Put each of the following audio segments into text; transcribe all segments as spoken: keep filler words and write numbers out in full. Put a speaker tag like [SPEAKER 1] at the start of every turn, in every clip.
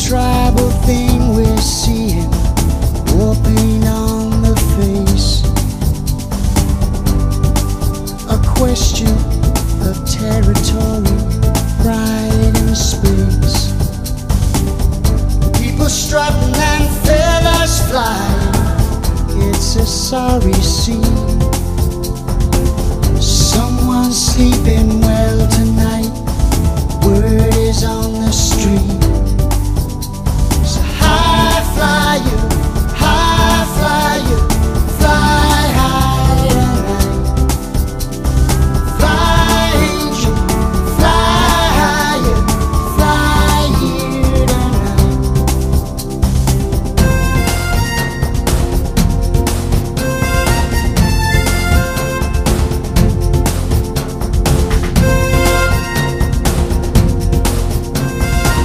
[SPEAKER 1] tribal thing we're seeing, war paint on the face, a question of territory, pride in space. People strutting and feathers flying, it's a sorry scene. Someone's sleeping well tonight, word is on the street. So high fly you, high fly you, fly high tonight. Fly angel, fly higher, fly here tonight.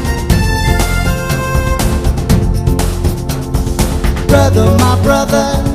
[SPEAKER 1] Brother, my brother,